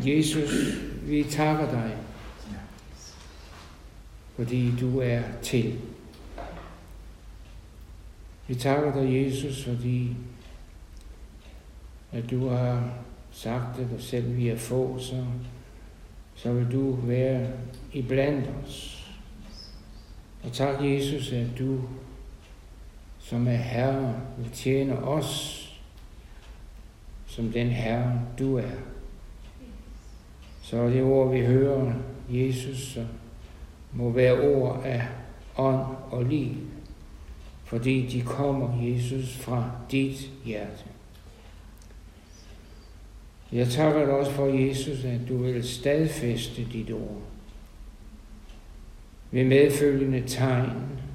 Jesus, vi takker dig, fordi du er til. Vi takker dig, Jesus, fordi at du har sagt det, og selv vi er få, så vil du være iblandt os. Og tak, Jesus, at du, som er Herre, vil tjene os, som den Herre, du er. Så det ord, vi hører, Jesus, må være ord af ånd og liv, fordi de kommer, Jesus, fra dit hjerte. Jeg takker dig også for, Jesus, at du vil stadfæste dit ord ved medfølgende tegn.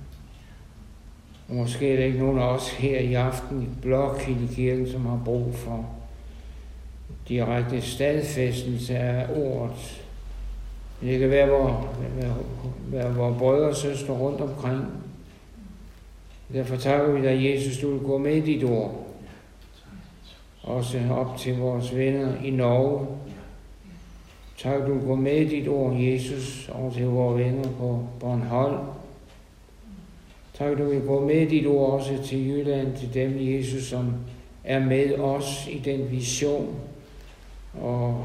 Og måske er der ikke nogen af os her i aften i Blåkildekirken, som har brug for direkte stadfæstelse af ordet. Det kan være vores brødre og søstre rundt omkring. Derfor takker vi dig, Jesus, du vil gå med i dit ord. Også op til vores venner i Norge. Tak, du vil gå med i dit ord, Jesus, over til vores venner på Bornholm. Tak, du vil gå med i dit ord også til Jylland, til dem, Jesus, som er med os i den vision. Og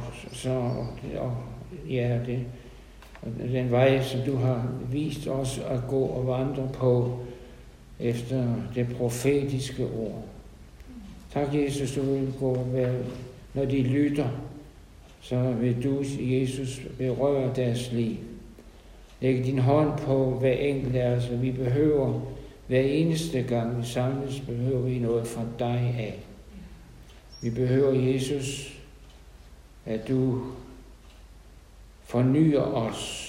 den vej, som du har vist os at gå og vandre på efter det profetiske ord. Tak, Jesus, du vil gå, når de lytter, så vil du, Jesus, berøre deres liv. Læg din hånd på hver enkelt af os, og vi behøver hver eneste gang vi samles, behøver vi noget fra dig af. Vi behøver, Jesus, at du fornyer os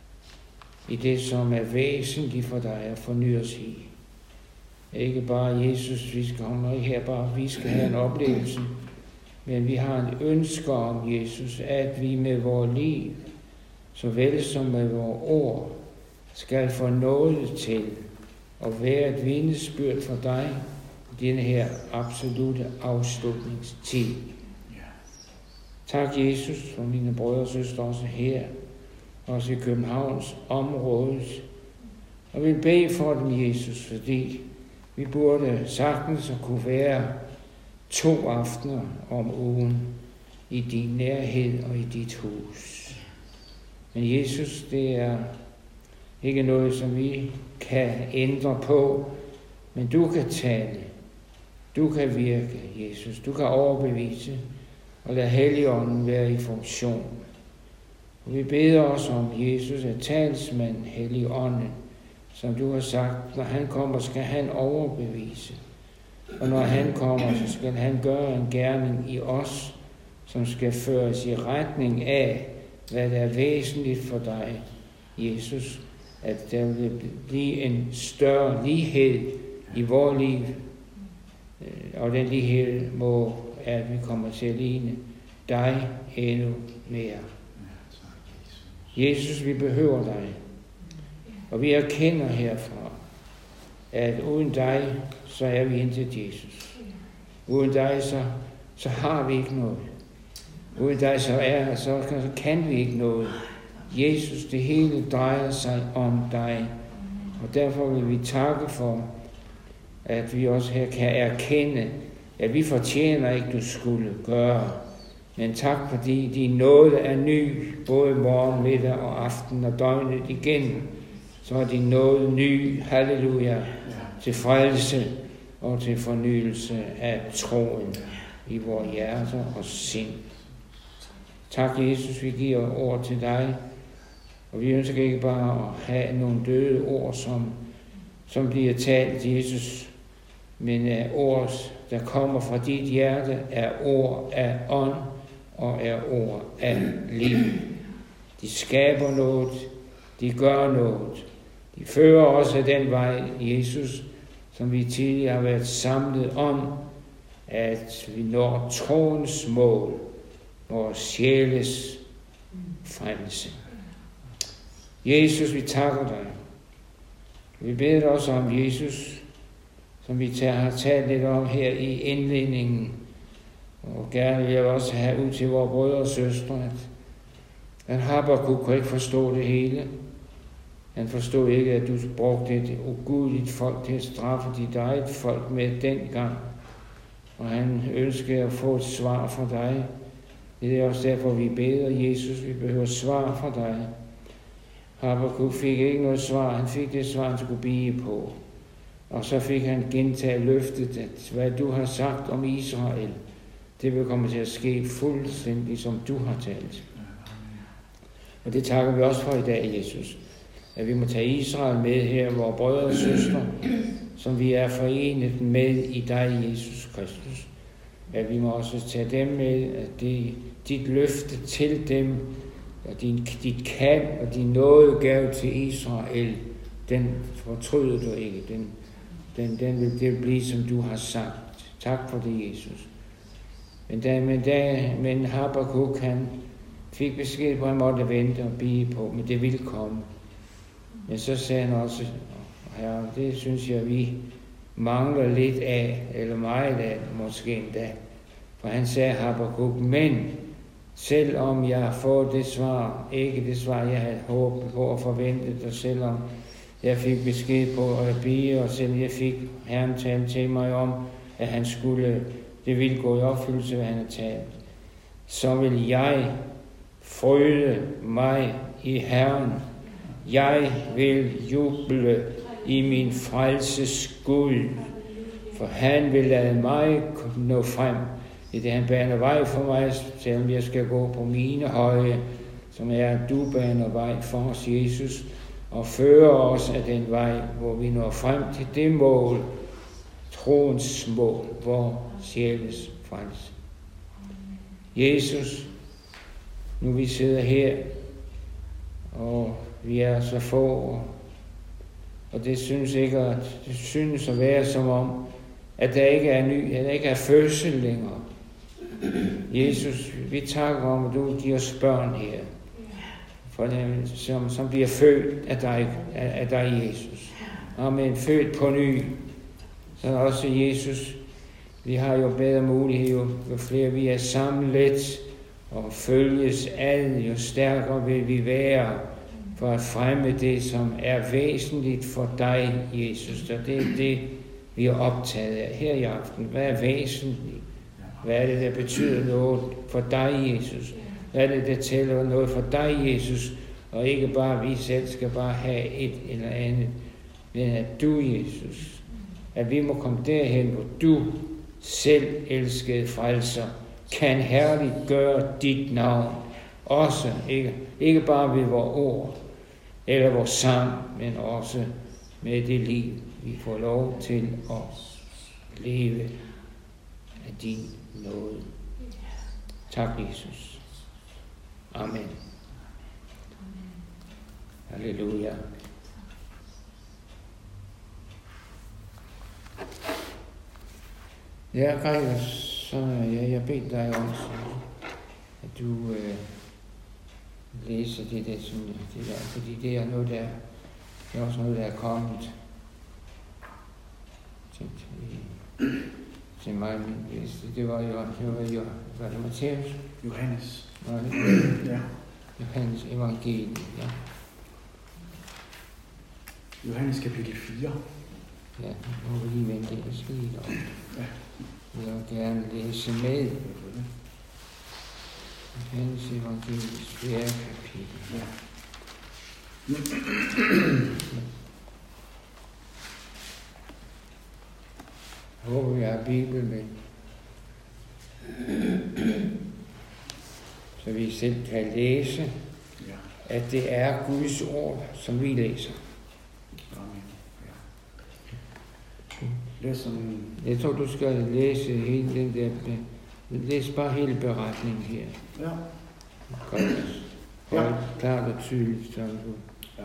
i det, som er væsentligt for dig at forny os i. Ikke bare Jesus, vi skal komme her, bare vi skal have en oplevelse, men vi har en ønske om, Jesus, at vi med vores liv, såvel som med vores ord, skal få noget til at være et vidnesbyrd for dig i denne her absolute afslutningstid. Tak, Jesus, for mine brødre og søstre også her, også i Københavns område. Og vi vil bede for dem, Jesus, fordi vi burde sagtens kunne være 2 aftener om ugen i din nærhed og i dit hus. Men Jesus, det er ikke noget, som vi kan ændre på, men du kan tale, du kan virke, Jesus, du kan overbevise, og lad Helligånden være i funktion. Og vi beder også om, Jesus, at talsmand, Helligånden, som du har sagt, når han kommer, skal han overbevise. Og når han kommer, så skal han gøre en gerning i os, som skal føres i retning af, hvad der er væsentligt for dig, Jesus. At der vil blive en større lighed i vores liv. Og den lighed må, at vi kommer til at ligne dig endnu mere. Jesus, vi behøver dig. Og vi erkender herfra, at uden dig, så er vi intet, Jesus. Uden dig, så har vi ikke noget. Uden dig, så kan vi ikke noget. Jesus, det hele drejer sig om dig. Og derfor vil vi takke for, at vi også her kan erkende, at vi fortjener ikke, du skulle gøre. Men tak, fordi din nåde er ny, både morgen, middag og aften og døgnet igen. Så er din nåde ny, halleluja, til frelse og til fornyelse af troen i vores hjerter og sind. Tak, Jesus, vi giver ord til dig, og vi ønsker ikke bare at have nogle døde ord, som bliver talt, Jesus, men ord, der kommer fra dit hjerte, er ord af ånd og er ord af liv. De skaber noget, de gør noget. De fører os af den vej, Jesus, som vi tidligere har været samlet om, at vi når troens mål, vores sjæles frelse. Jesus, vi takker dig. Vi beder også om, Jesus, som vi har talt lidt om her i indledningen, Og gerne vil jeg også have ud til vores brødre og søstre, at Habakuk kunne ikke forstå det hele. Han forstod ikke, at du brugte et ugudeligt folk til at straffe dit eget folk med dengang. Og han ønskede at få et svar fra dig. Det er også derfor, vi beder Jesus, vi behøver svar fra dig. Habakuk fik ikke noget svar, han fik det svar, han skulle bige på. Og så fik han gentaget løftet, at hvad du har sagt om Israel, det vil komme til at ske fuldstændig, som du har talt. Og det takker vi også for i dag, Jesus. At vi må tage Israel med her, vores brødre og søstre, som vi er forenet med i dig, Jesus Kristus. At vi må også tage dem med, at dit løfte til dem, og dit kald og din nådegave til Israel, den fortryder du ikke. Det vil blive, som du har sagt. Tak for det, Jesus. Men Habakuk, han fik besked på, at han måtte vente og bige på, men det ville komme. Men så sagde han også, Herre, det synes jeg, vi mangler lidt af, eller meget af, måske endda. For han sagde, Habakuk, men selvom jeg får det svar, ikke det svar, jeg havde håbet på og forventet, og selvom jeg fik besked på at bige, og selvom jeg fik Herren tale til mig om, at han skulle, det ville gå i opfyldelse, hvad han havde talt, så vil jeg fryde mig i Herren. Jeg vil juble i min frelses Gud, for han vil lade mig nå frem. I det han baner vej for mig, selvom jeg skal gå på mine høje, som er du baner vej for os, Jesus, og fører os af den vej, hvor vi når frem til det mål, troens mål, hvor sjæles frelse. Jesus, nu vi sidder her, og vi er så få, og det synes at være som om, at der ikke er ny, at der ikke er fødsel længere. Jesus, vi takker om, at du giver os børn her, for dem, som bliver født af dig, Jesus. Amen, født på ny. Så også Jesus, vi har jo bedre mulighed, jo flere vi er samlet og følges ad, jo stærkere vil vi være for at fremme det, som er væsentligt for dig, Jesus. Og det er det, vi er optaget af her i aften. Hvad er væsentligt? Hvad er det, der betyder noget for dig, Jesus? Hvad er det, der tæller noget for dig, Jesus? Og ikke bare vi selv skal bare have et eller andet, men at du, Jesus, at vi må komme derhen, hvor du selv elskede frelser, kan herligt gøre dit navn. Også, ikke bare ved vores ord, eller vores sang, men også med det liv, vi får lov til at leve af din nåde. Tak, Jesus. Amen. Halleluja. Ja, Gregers, så jeg beder dig om, at du læser det der, fordi det er noget, det er også noget, der er kommet til mig. Det var det Matthæus? Johannes. Ja. Johannes evangelium, ja. Johannes kapitel 4. Ja, nu må vi lige vente, jeg skal lige op. Ja. Jeg vil gerne læse med. Johannes evangelium, 4. kapitel. Ja. Jeg håber, vi har Bibelen med. Så vi selv kan læse, at det er Guds ord, som vi læser. Amen. Ja. Jeg tror, du skal læse hele den der. Læs bare hele beretningen her. Ja. Godt. Ja. Klart og tydeligt. Så ja.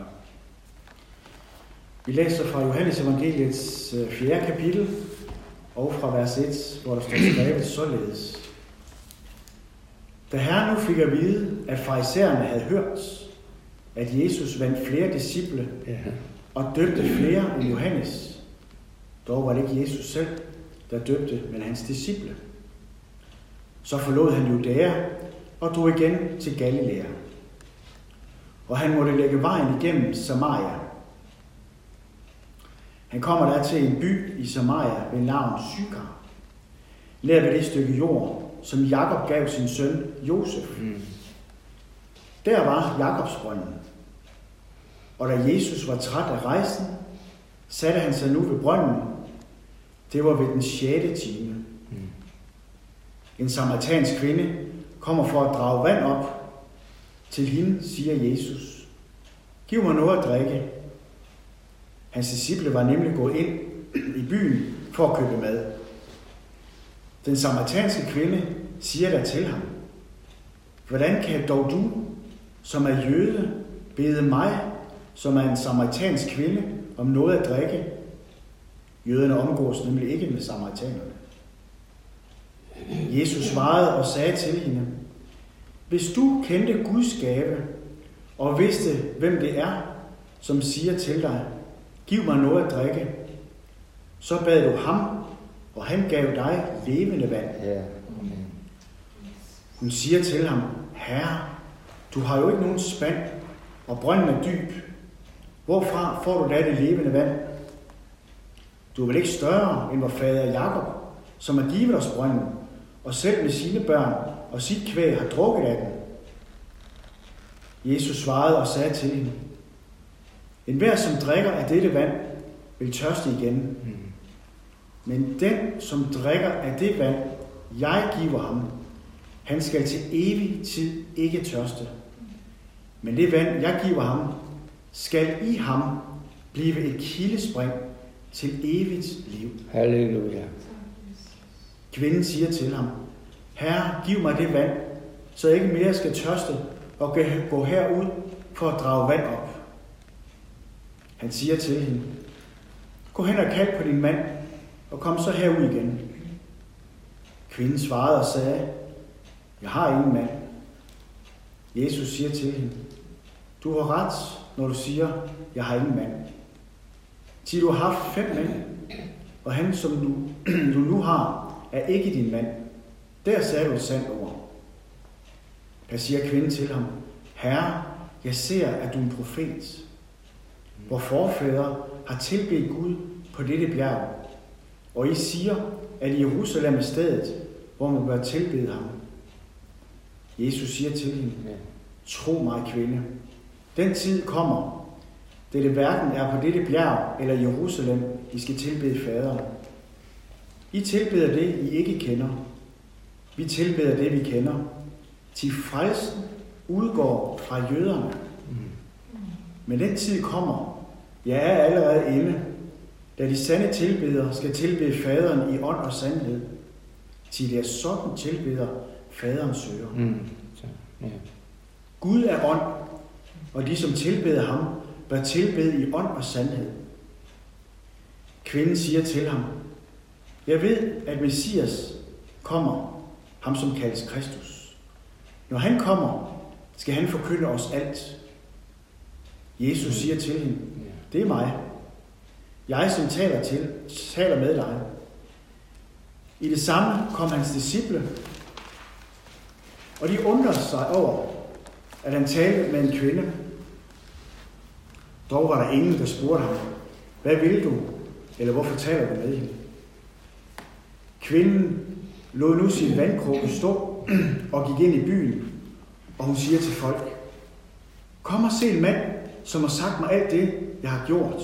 Vi læser fra Johannes evangeliets 4. kapitel, og fra vers 1, hvor der står skrevet således. Da Herren nu fik at vide, at farisæerne havde hørt, at Jesus vandt flere disciple og døbte flere end Johannes, dog var det ikke Jesus selv, der døbte, men hans disciple. Så forlod han Judæa og drog igen til Galilea. Og han måtte lægge vejen igennem Samaria. Han kommer der til en by i Samaria ved navn Sychar, nær ved det stykke jord, som Jakob gav sin søn Josef. Der var Jakobsbrønden. Og da Jesus var træt af rejsen, satte han sig nu ved brønden. Det var ved den 6. time. En samaritansk kvinde kommer for at drage vand op. Til hende siger Jesus: giv mig noget at drikke. Hans disciple var nemlig gået ind i byen for at købe mad. Den samaritanske kvinde siger der til ham: hvordan kan dog du, som er jøde, bede mig, som er en samaritansk kvinde, om noget at drikke? Jøderne omgås nemlig ikke med samaritanerne. Jesus svarede og sagde til hende: hvis du kendte Guds gave og vidste, hvem det er, som siger til dig, giv mig noget at drikke, så bad du ham, og han gav dig levende vand. Ja. Hun siger til ham: Herre, du har jo ikke nogen spand, og brønden er dyb. Hvorfra får du da det levende vand? Du er vel ikke større end vor fader Jakob, som har givet os brønden, og selv med sine børn og sit kvæg har drukket af den. Jesus svarede og sagde til hende: enhver, som drikker af dette vand, vil tørste igen. Men den, som drikker af det vand, jeg giver ham, han skal til evig tid ikke tørste. Men det vand, jeg giver ham, skal i ham blive et kildespring til evigt liv. Halleluja. Kvinden siger til ham: Herre, giv mig det vand, så jeg ikke mere skal tørste og gå herud for at drage vand op. Han siger til hende: gå hen og kald på din mand, og kom så herud igen. Kvinden svarede og sagde: jeg har ingen mand. Jesus siger til hende: du har ret, når du siger, jeg har ingen mand. Til du har haft 5 mænd, og han, som du nu har, er ikke din mand. Der sagde du et sandt ord. Der siger kvinden til ham: Herre, jeg ser, at du er en profet. Vor forfædre har tilbedt Gud på dette bjerg, og I siger, at Jerusalem er stedet, hvor man bør tilbede ham. Jesus siger til hende: tro mig, kvinde, den tid kommer, da det hverken er på dette bjerg eller Jerusalem, I skal tilbede faderen. I tilbeder det, I ikke kender. Vi tilbeder det, vi kender. Til frelsen udgår fra jøderne. Men den tid kommer, jeg er allerede inde, da de sande tilbedere skal tilbede faderen i ånd og sandhed. Til det er sådan tilbeder faderen søger. Gud er ånd, og de, som tilbeder ham, bør tilbede i ånd og sandhed. Kvinden siger til ham: jeg ved, at Messias kommer, ham som kaldes Kristus. Når han kommer, skal han forkynde os alt. Jesus siger til hende: det er mig. Jeg, som taler med dig. I det samme kom hans disciple, og de undrer sig over, at han talte med en kvinde. Dog var der ingen, der spurgte ham: hvad vil du, eller hvorfor taler du med hende? Kvinden lod nu sin vandkrukke stå og gik ind i byen, og hun siger til folk: kom og se en mand, som har sagt mig alt det, jeg har gjort.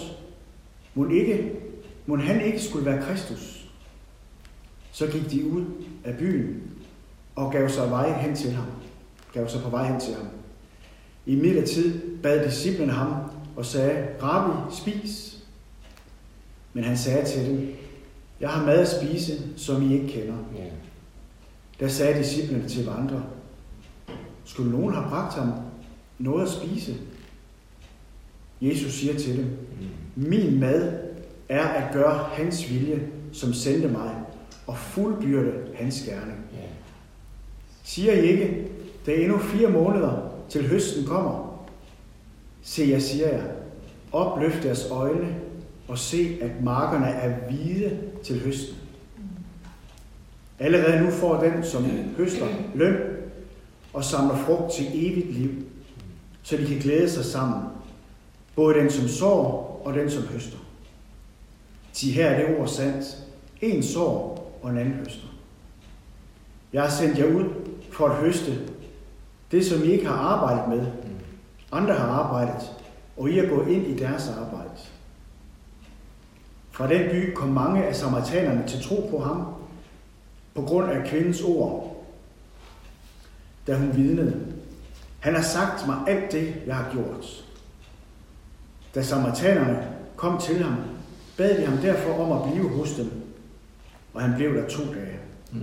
Må han ikke skulle være Kristus? Så gik de ud af byen og gav sig på vej hen til ham. I midlertid bad disciplene ham og sagde: Rabbi, spis. Men han sagde til dem: jeg har mad at spise, som I ikke kender. Der sagde disciplene til hverandre: skulle nogen have bragt ham noget at spise? Jesus siger til dem: min mad er at gøre hans vilje, som sendte mig, og fuldbyrde hans gerning. Siger I ikke, der er endnu 4 måneder til høsten kommer? Se, jeg siger jer, opløft jeres øjne og se, at markerne er hvide til høsten. Allerede nu får den, som høster, løn og samler frugt til evigt liv, så de kan glæde sig sammen. Både den, som sår, og den, som høster. Her er det ord sandt. En sår, og en anden høster. Jeg har sendt jer ud for at høste det, som I ikke har arbejdet med. Andre har arbejdet, og I er gået ind i deres arbejde. Fra den by kom mange af samaritanerne til tro på ham, på grund af kvindens ord, da hun vidnede. Han har sagt mig alt det, jeg har gjort. Da samaritanerne kom til ham, bad de ham derfor om at blive hos dem, og han blev der 2 dage.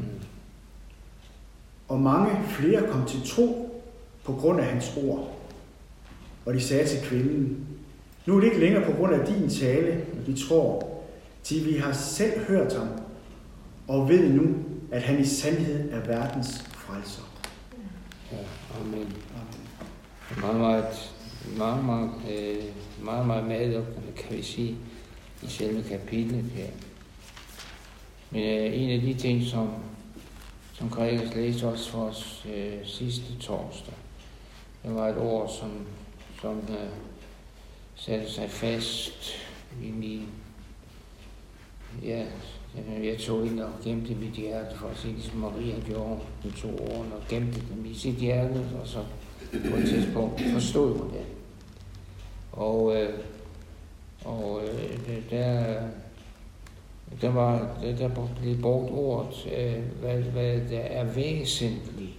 Og mange flere kom til tro på grund af hans ord. Og de sagde til kvinden, nu er det ikke længere på grund af din tale, vi tror, til vi har selv hørt ham, og ved nu, at han i sandhed er verdens frelser. Ja, amen. Meget medlukkende, kan vi sige, i selve kapitlet her. Men en af de ting, som Gregers læste også for os sidste torsdag, det var et ord, som satte sig fast i min... Ja, jeg tog ind og gemte mit hjerte, for at se, ligesom Maria gjorde. Hun tog ordene og gemte dem i sit hjerte, og så på et tidspunkt forstod hun det. Og der blev brugt ordet, hvad der er væsentligt.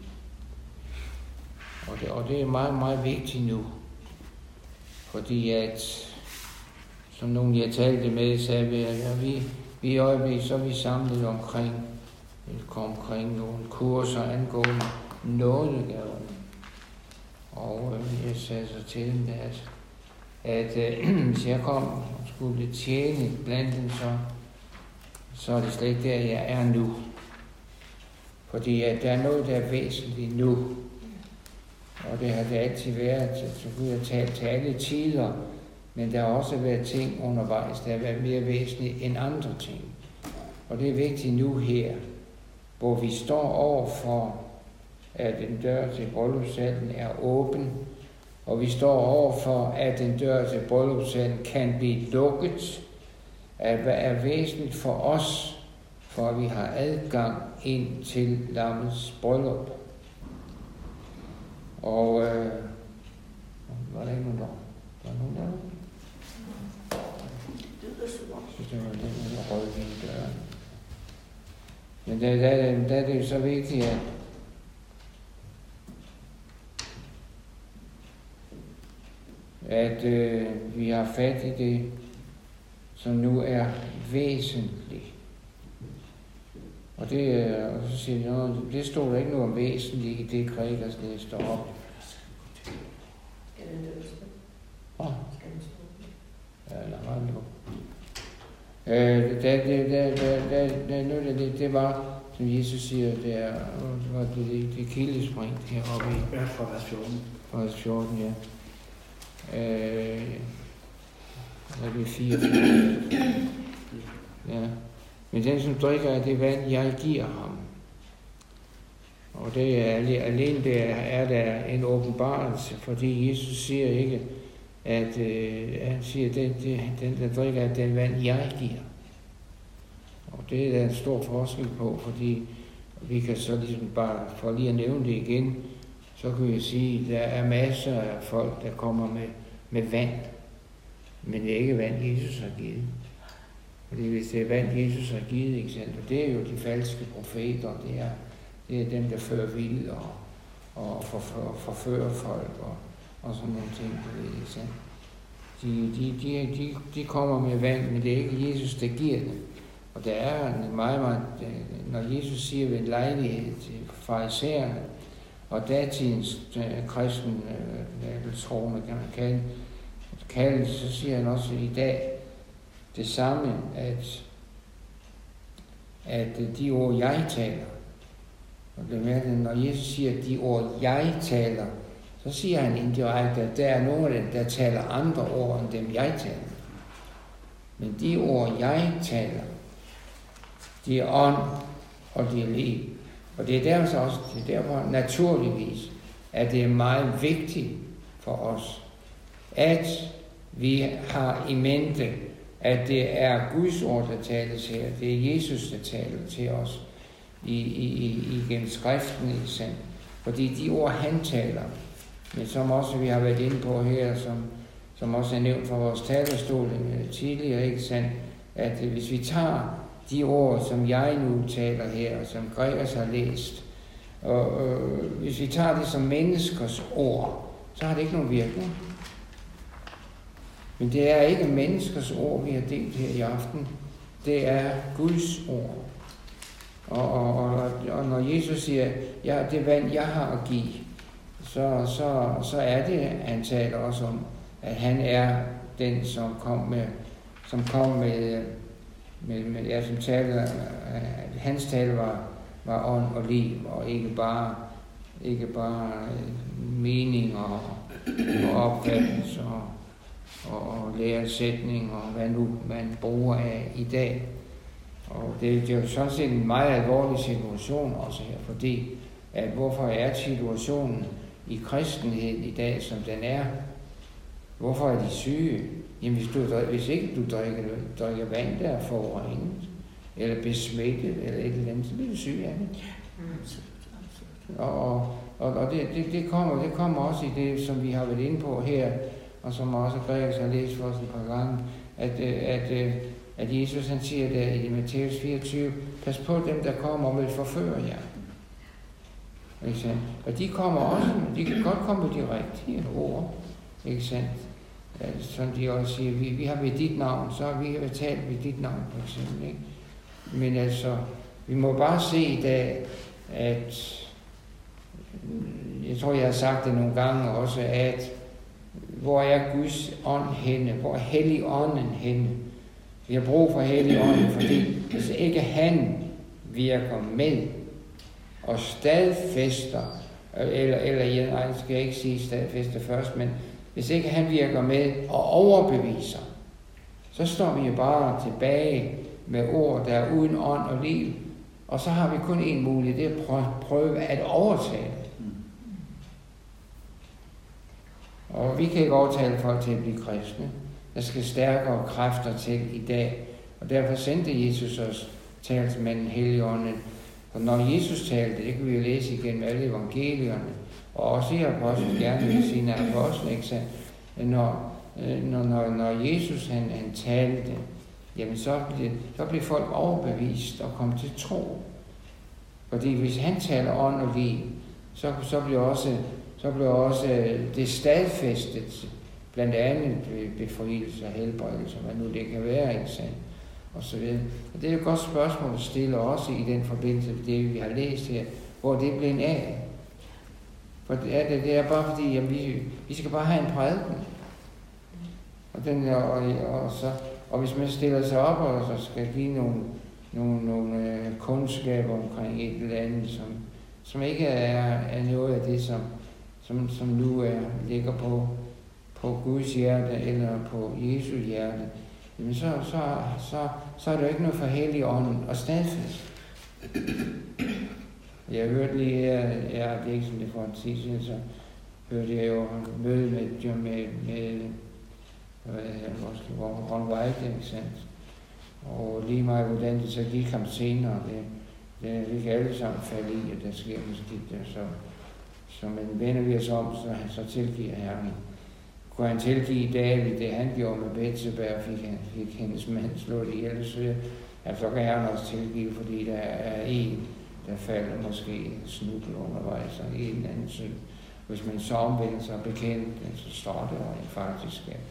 Og det er meget, meget vigtigt nu. Fordi at, som nogen jeg talte med, sagde vi i øjeblikket, så er vi samlet omkring nogle kurser angående nådegaverne. Og jeg sagde så til dem, at hvis jeg kom og skulle tjene blandt dem, så er det slet ikke der, jeg er nu. Fordi at der er noget, der er væsentligt nu. Og det har det altid været, så Gud har talt til alle tider. Men der har også været ting undervejs, der har været mere væsentligt end andre ting. Og det er vigtigt nu her, hvor vi står overfor, at en dør til bryllupssalen er åben, og vi står overfor, at en dør til bryllupssalen kan blive lukket, at hvad er væsentligt for os, for at vi har adgang ind til lammets bryllup. Og var der ikke nogen der? Var der nogen der? Det var den rødvin døren. Men der er det jo så vigtigt, at vi har fat i det, som nu er væsentligt. Og så siger vi, det stod der ikke noget om væsentligt i det, Gregers læste op. Skal den løse? Skal den stå? Ja, der var det. Det var, som Jesus siger, det var det kildespring heroppe i. Ja, fra vers 14. Fra vers 14, ja. Det er 4. Ja. Men den, som drikker af det vand, jeg giver ham. Og det er alene der er der en åbenbarelse, fordi Jesus siger ikke, at han siger, den der drikker af den vand, jeg giver. Og det er der en stor forskel på, fordi vi kan så ligesom bare, for lige at nævne det igen, så kan vi sige, at der er masser af folk, der kommer med vand, men det er ikke vand, Jesus har givet. Fordi hvis det er vand, Jesus har givet, ikke sandt? Og det er jo de falske profeter, det er dem, der fører vild og forfører folk og sådan nogle ting, ikke sandt? De kommer med vand, men det er ikke Jesus, der giver det. Og der er meget, når Jesus siger ved en lejlighed til farisæerne, og datidens kristen troende, kan man kalde det, så siger han også i dag det samme, at de ord, jeg taler, og det er, når Jesus siger, de ord, jeg taler, så siger han indirekte, at der er nogle af dem, der taler andre ord, end dem, jeg taler. Men de ord, jeg taler, de er ånd og det liv. Og det er derfor naturligvis, at det er meget vigtigt for os, at vi har i mente, at det er Guds ord, der tales her. Det er Jesus, der taler til os igennem skriften, ikke sandt? Fordi de ord, han taler, men som også vi har været inde på her, som også er nævnt fra vores talerstol tidligere, ikke sandt? At hvis vi tager de ord, som jeg nu taler her, og som Gregers har læst, og hvis vi tager det som menneskers ord, så har det ikke nogen virkning. Men det er ikke menneskers ord, vi har delt her i aften. Det er Guds ord. Og når Jesus siger, ja, det vand, jeg har at give, så er det, han taler også om, at han er den, som taler, hans tale var ånd og liv, og ikke bare meninger og opfattelser og læresætning og hvad nu man bruger af i dag. Og det er jo sådan set en meget alvorlig situation også her, fordi at hvorfor er situationen i kristenheden i dag, som den er? Hvorfor er de syge? Jamen hvis ikke du drikker vand, der er forurenet, eller besmittet, eller et eller andet, så bliver du syg af det. Og det kommer også i det, som vi har været inde på her, og som også Gregers har læst for os et par gange, at Jesus han siger der i Matthæus 24, pas på dem, der kommer og vil forføre jer. Ikke sandt? Og de kommer også, de kan godt komme med de rigtige ord, ikke sandt? Som de også siger, vi har ved dit navn, så har vi talt ved dit navn, for eksempel, ikke? Men altså, vi må bare se i dag, at jeg tror, jeg har sagt det nogle gange også, at hvor er Guds ånd henne? Hvor er Helligånden henne? Vi har brug for Helligånden, fordi hvis ikke han virker med og stadfæster, eller jeg skal ikke sige stadfæster først, men hvis ikke han virker med og overbeviser, så står vi jo bare tilbage med ord, der er uden ånd og liv, og så har vi kun en mulighed, det er at prøve at overtale. Og vi kan ikke overtale folk til at blive kristne. Der skal stærkere kræfter til i dag. Og derfor sendte Jesus os talsmanden Helligånden. Og når Jesus talte, det kan vi jo læse igennem alle evangelierne, og også i apostel, gerne ved sine apostle, ikke sandt? Når Jesus han talte, jamen så blev folk overbevist og kom til tro. Fordi hvis han taler ånd og liv, så bliver også det stadfæstet, blandt andet befrielse og helbredelse, hvad nu det kan være, ikke sandt? Og så videre. Og det er jo et godt spørgsmål at stille også i den forbindelse, det vi har læst her, hvor det blev en af. For det er bare fordi, jamen, vi skal bare have en prædiken. Og hvis man stiller sig op og så skal give nogle kundskaber omkring et eller andet, som ikke er noget af det, som nu ligger på Guds hjerte eller på Jesu hjerte, jamen så er det jo ikke noget for Helligånden og stadfæste. Jeg hørte lige her, det er ikke som det for en tid siden, så hørte jeg jo møde med Ron White, ikke sandt? Og lige meget hvordan det så gik ham senere, det kan alle sammen falde i, at der sker måske der, så man vender vi os om, så tilgiver Herren. Kunne han tilgive David det, han gjorde med Betseba, og fik hendes mand slået ihjel, så kan Herren også tilgive, fordi der er en, der falder måske snubler undervejs, og en eller anden synd. Hvis man så omvender sig bekendt, så står det jo faktisk, at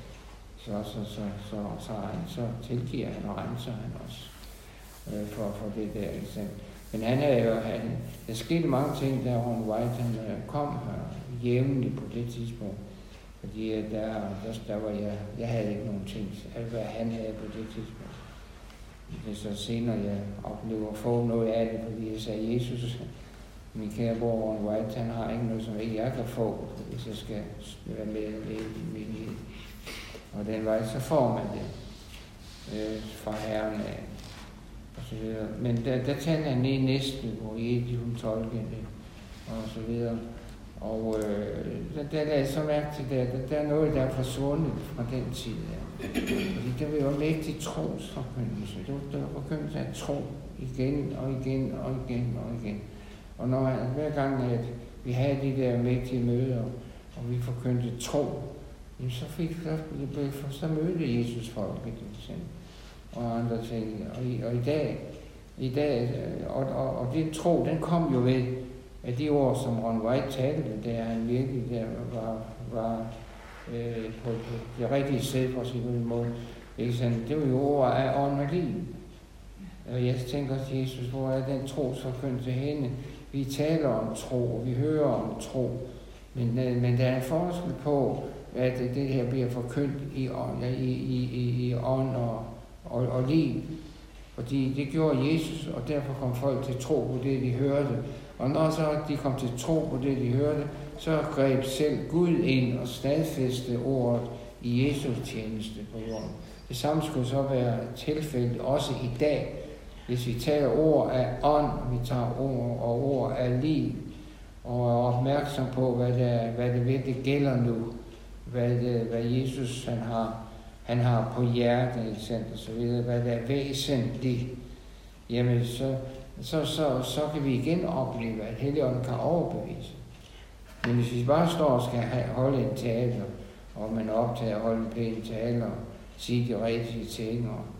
så tilgiver han og renser han også for det der, ikke sandt? Men der skete mange ting, da Ron White han kom her jævnligt på det tidspunkt. Fordi der var jeg havde ikke nogen ting, alt hvad han havde på det tidspunkt. Det er så senere, jeg oplever at få noget af det, fordi jeg sagde, Jesus, min kære bror Ron White, han har ikke noget, som ikke jeg kan få, hvis jeg skal være med at leve i min liv. Og den vej, så får man det fra Herren af. og så videre. Men der talte han ned næsten, hvor Edi hun tolkede det, og så videre. Og der lagde jeg så mærke til, der er noget, der er forsvundet fra den tid der. Fordi der var mægtig trosforkyndelse. Der var forkyndelse af tro igen og igen og igen og igen. Og hver gang, at vi havde de der mægtige møder, og vi forkyndte tro, så mødte Jesus folket, og andre ting. Og i dag, og den tro, den kom jo ved, at de ord, som Ron White talte, der han virkelig var på det rigtige sted for sin måde. Det var jo ord af ånd og liv. Og jeg tænker til Jesus, hvor er den trosforkyndelse henne? Vi taler om tro, og vi hører om tro, men der er forskel på, at det her bliver forkyndt i ånd og liv. Fordi det gjorde Jesus, og derfor kom folk til tro på det, de hørte. Og når så de kom til tro på det, de hørte, så greb selv Gud ind og stadfæste ordet i Jesus tjeneste på jorden. Det samme skulle så være tilfældet også i dag. Hvis vi tager ord af ånd, vi tager ord af liv, og er opmærksom på, hvad det virkelig gælder nu, hvad Jesus han har på hjertet, og så videre, hvad der er væsentligt, jamen så kan vi igen opleve, at Helligånden kan overbevise. Men hvis vi bare står og skal holde en tale, og man optager at holde en pæn tale og sige de rigtige ting, og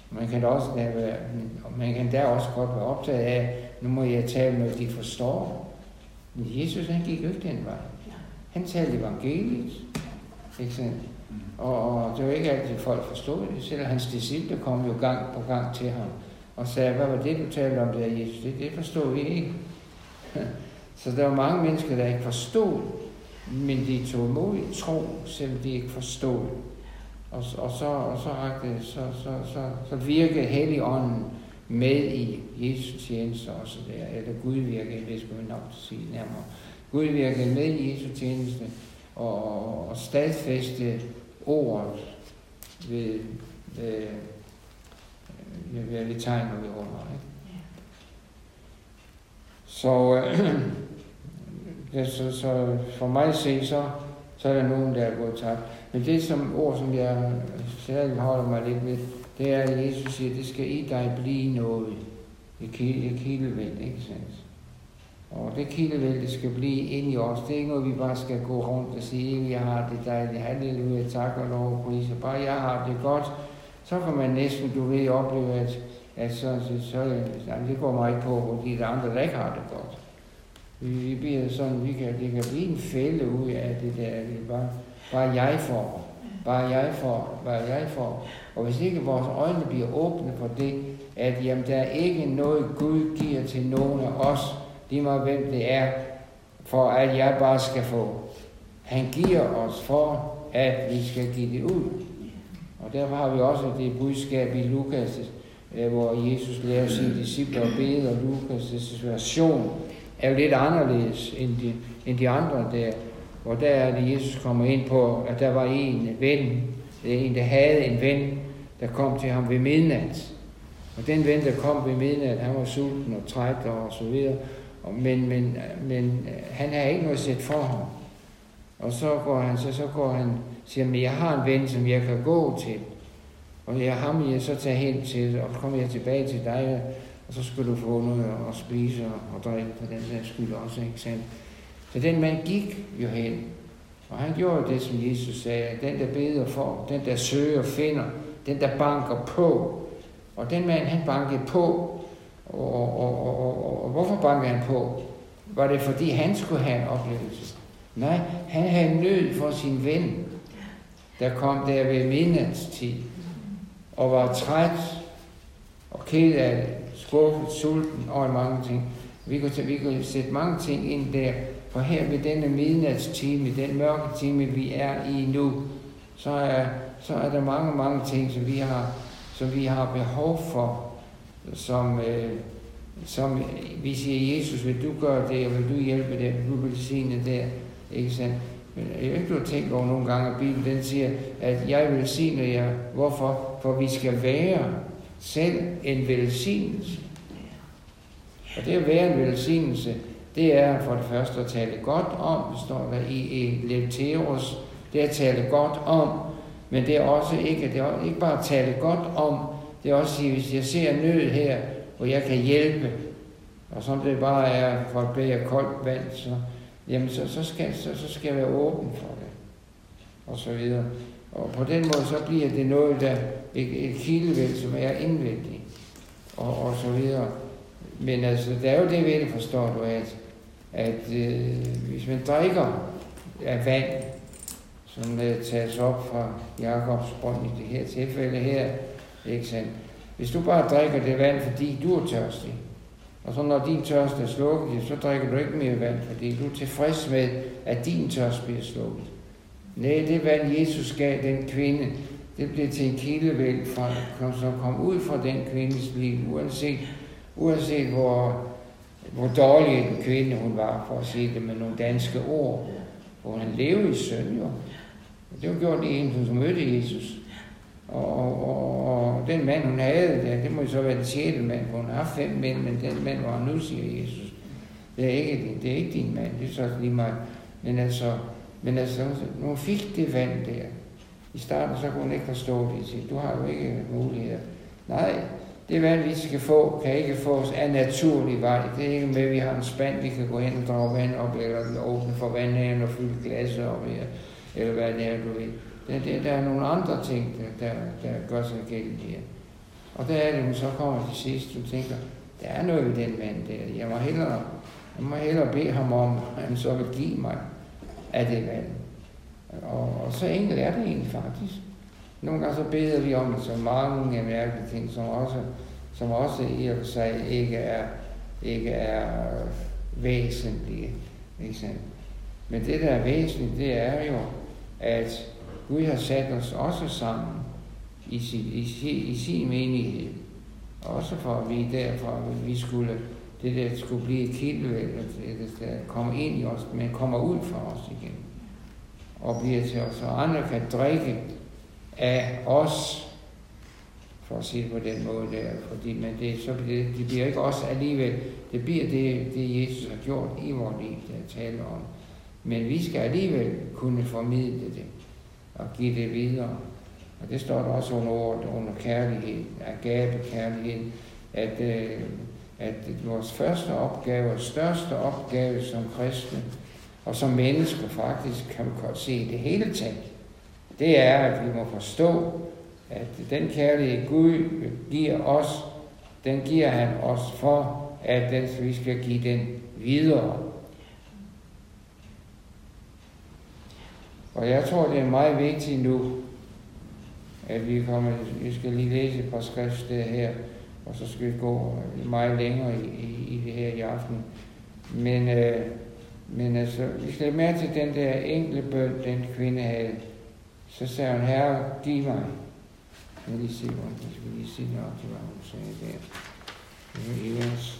man kan da også godt være optaget af, nu må jeg tale noget, de forstår. Men Jesus, han gik jo ikke den vej. Han talte evangeliet, ikke sandt? Og det var ikke altid folk forstod det. Selv hans disciple kom jo gang på gang til ham og sagde, hvad var det, du talte om der, Jesus? Det forstod vi ikke. Så der var mange mennesker, der ikke forstod, men de tog imod i tro, selvom de ikke forstod. Og så virkede Helligånden med i Jesus tjeneste også der, eller Gud virkede, det skulle vi nok sige nærmere. Gud virkede med i Jesus tjeneste og stadfæste ordet ved tegn og ved under. Så for mig at se, så er der nogen, der er gået tabt. Men det ord, som jeg særligt holder mig lidt ved, det er, at Jesus siger, at det skal i dig blive noget. Et kildevæld, ikke sandt? Og det kildevæld, det skal blive ind i os. Det er ikke noget, vi bare skal gå rundt og sige, jeg har det dejligt, halleluja, tak og lov og pris. Bare jeg har det godt, så kan man næsten, opleve, at så det går mig ikke på, fordi der er andre, der ikke har det godt. Vi bliver sådan, det kan blive en fælde ud af det der, det bare jeg får. Og hvis ikke vores øjne bliver åbne for det, at jamen, der er ikke noget Gud giver til nogen af os, lige meget hvem det er, for at jeg bare skal få. Han giver os for, at vi skal give det ud. Og derfor har vi også det budskab i Lukas, hvor Jesus lærer sine disciple at bede, og Lukas' version er jo lidt anderledes end de andre der. Og der er det, Jesus kommer ind på, at der var en der havde en ven, der kom til ham ved midnat. Og den ven, der kom ved midnat, han var sulten og træt og så videre. Men han havde ikke noget sæt for ham. Og så går han, siger, men jeg har en ven, som jeg kan gå til. Og ham jeg så tager hen til, og så kommer jeg tilbage til dig, og så skal du få noget at spise og drikke på den der skyld også, ikke sandt? Så den mand gik jo hen, og han gjorde det, som Jesus sagde, den der beder for, den der søger finder, den der banker på. Og den mand, han bankede på, og hvorfor bankede han på? Var det fordi han skulle have en oplevelse? Nej, han havde nød for sin ven, der kom der ved midnatstid, og var træt og ked af det, skuffet, sulten og mange ting. Vi kunne sætte mange ting ind der, for her ved denne midnatstime, den mørke time, vi er i nu, så er der mange ting, som vi har behov for, som vi siger, Jesus, vil du gøre det, og vil du hjælpe det, vil du velsigne det, ikke sandt? Men jeg ikke, du har tænkt over nogle gange, at Bibelen den siger, at jeg vil velsigne jer. Hvorfor? For vi skal være selv en velsignelse. Og det at være en velsignelse, det er for det første at tale godt om, det står der i Leteros, det er at tale godt om, men det er også ikke bare at tale godt om, det er også at sige, hvis jeg ser nød her, hvor jeg kan hjælpe, og som det bare er for at bære koldt vand, så skal jeg være åben for det, og så videre. Og på den måde, så bliver det noget, der et kildevæld, som er indvendigt, og så videre. Men altså, der er jo det ved det, forstår du, at hvis man drikker af vand, som tages op fra Jakobs brønd i det her tilfælde her, ikke sandt? Hvis du bare drikker det vand, fordi du er tørstig, og så når din tørst er slukket, så drikker du ikke mere vand, fordi du er tilfreds med, at din tørst bliver slukket. Nej, det vand, Jesus gav den kvinde, det blev til en kildevæld, som kom ud fra den kvindes liv, uanset hvor dårlig en kvinde hun var, for at sige det med nogle danske ord, hvor han levede i synd, jo. Det var gjort i en, som mødte Jesus. Og den mand, hun havde, det må jo så være den 6. mand, for hun har 5 mænd, men den mand, hvor han nu siger Jesus, det er ikke din mand, det er så lige mig. Men altså, når hun fik det vand der, i starten, så kunne hun ikke forstå det, sige, du har jo ikke muligheder. Nej, det vand, vi skal få, kan ikke fås af naturlig vej. Det er ikke med, at vi har en spand, vi kan gå hen og drage vand op, eller åbne for vandhanen og fylde glasset op her, eller hvad det er, du ved. Der er nogle andre ting, der gør sig gældende her. Og der er det, hun så kommer til sidst, hun tænker, der er noget ved den mand der. Jeg må hellere bede ham om, at han så vil give mig af det vand. Og så enkelt er det egentlig faktisk. Nogle gange så beder vi om så mange mærkelige ting, som også i og for sig ikke er væsentlige. Men det, der er væsentligt, det er jo, at Gud har sat os også sammen i sin menighed. Også for at vi derfra, vi skulle, det der skulle blive et kildevæld, der kommer ind i os, men kommer ud fra os igen. Og bliver til os, og andre kan drikke af os, for at sige det på den måde der, fordi, men det bliver ikke os alligevel, det bliver det Jesus har gjort i vores liv, der taler om. Men vi skal alligevel kunne formidle det, og give det videre. Og det står der også under kærlighed, agabekærlighed, at vores første opgave og største opgave som kristne, og som mennesker faktisk, kan vi godt se det hele taget, det er, at vi må forstå, at den kærlighed Gud giver os, den giver han os for, at vi skal give den videre. Og jeg tror, det er meget vigtigt nu, at vi skal lige læse et par skriftsteder her, og så skal vi gå meget længere i det her i aften. Men altså, vi skal mærke til den der enkle bøn, den kvinde havde. Så sagde hun, Herre, giv mig. Jeg skal lige sige nok til, hvad hun sagde der. Det var Evers.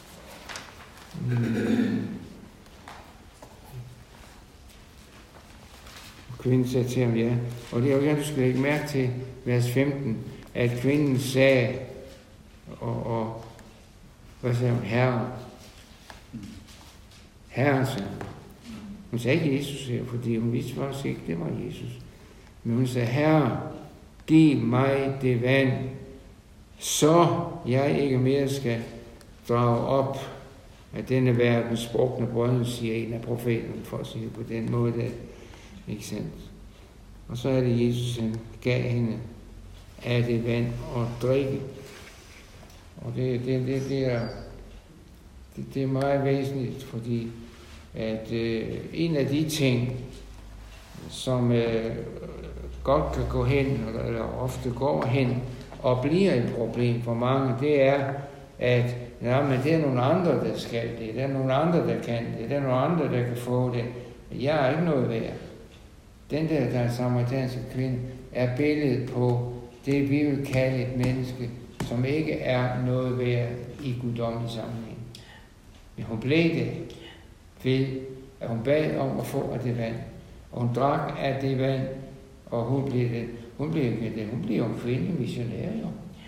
Kvinden sagde til ham, ja. Og det er jo gerne, du skal lægge mærke til vers 15, at kvinden sagde, og hvad sagde hun? Herre. Herre, sagde hun. Hun sagde ikke Jesus her, fordi hun vidste faktisk ikke, det var Jesus. Men hun sagde, Herre, giv mig det vand, så jeg ikke mere skal drage op af denne verdens brugne brød, siger en af profeterne, for at sige det på den måde der. Ikke sandt? Og så er det Jesus, han gav hende af det vand og drikke. Og det er meget væsentligt, fordi at en af de ting, som godt kan gå hen, eller ofte går hen, og bliver et problem for mange, det er, at men det er nogle andre, der skal det, det er nogle andre, der kan det, det er nogle andre, der kan få det. Jeg er ikke noget værd. Den der samaritanske kvinde er billedet på det, vi vil kalde et menneske, som ikke er noget værd i guddommelig sammenhæng. Men hun blev det ved, at hun bad om at få af det vand. Og hun drak af det vand, og hun blev jo en kvinde missionær, jo.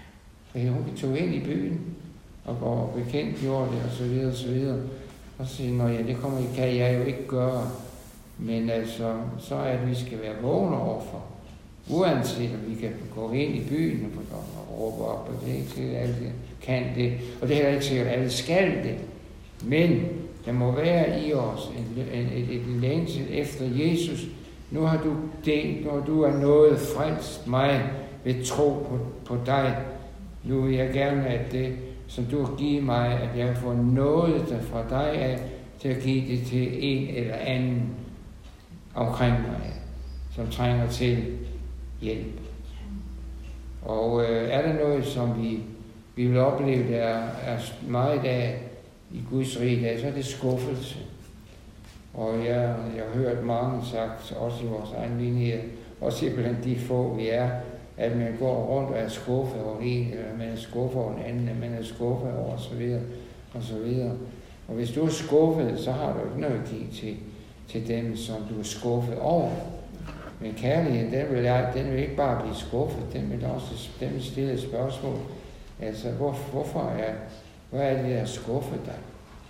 Hun tog ind i byen og bekendtgjorde det, og så videre, og så videre. Og så siger ja, det kan jeg jo ikke gøre. Men altså, så er det, at vi skal være vågne overfor. Uanset at vi kan gå ind i byen og råbe op, og det er ikke sikkert, at alle kan det. Og det er heller ikke sikkert, at alle skal det. Men der må være i os et længsel efter Jesus. Nu har du delt, når du er nået frelst mig ved tro på dig. Nu vil jeg gerne, at det, som du har givet mig, at jeg får noget der fra dig af, til at give det til en eller anden omkring mig, som trænger til hjælp. Og er der noget, som vi vil opleve, der er meget af i Guds rige, så er det skuffelse. Og jeg har hørt mange sagt, også i vores egen menighed, også blandt de få vi er, at man går rundt og er skuffet over en, eller man er skuffet over en anden, man er skuffet over og så videre, og så videre. Og hvis du er skuffet, så har du ikke noget at give til dem, som du er skuffet over. Men kærligheden, den vil ikke bare blive skuffet, den vil stille et spørgsmål. Altså, hvad er det, der skuffet dig?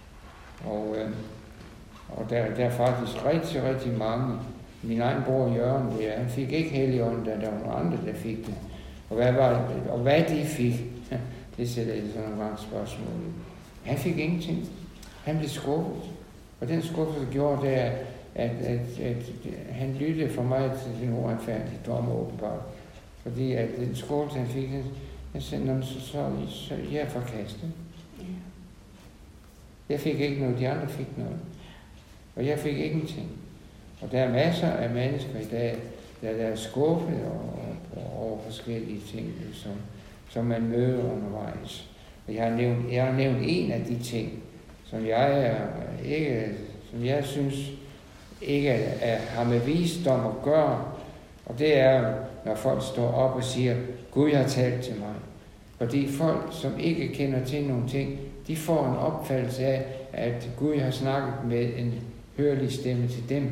Og der er faktisk rigtig, rigtig mange. Min egen bror Jørgen, han fik ikke Helligånden, da der var nogle andre, der fik det. Og hvad de fik, det sætter jeg sådan nogle gange spørgsmål i. Han fik ingenting. Han blev skuffet. Og den skuffelse gjorde det, at han lyttede for mig til den uretfærdige dommer åbenbart. Fordi at den skuffelse, han fik, han sagde, så jeg er forkastet. Jeg fik ikke noget, de andre fik noget. Og jeg fik ingenting. Og der er masser af mennesker i dag, der er skuffet over forskellige ting, som man møder undervejs. Og jeg har nævnt en af de ting, som jeg synes ikke har med visdom at gøre. Og det er, når folk står op og siger, Gud har talt til mig. Fordi folk, som ikke kender til nogle ting, de får en opfattelse af, at Gud har snakket med en hørlig stemme til dem.